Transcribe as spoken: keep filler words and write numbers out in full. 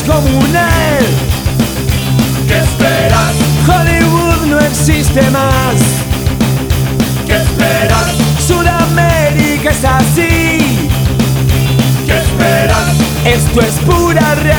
descomunal. ¿Qué esperas? Hollywood no existe más. ¿Qué esperas? Sudamérica es así. ¿Qué esperas? Esto es pura realidad.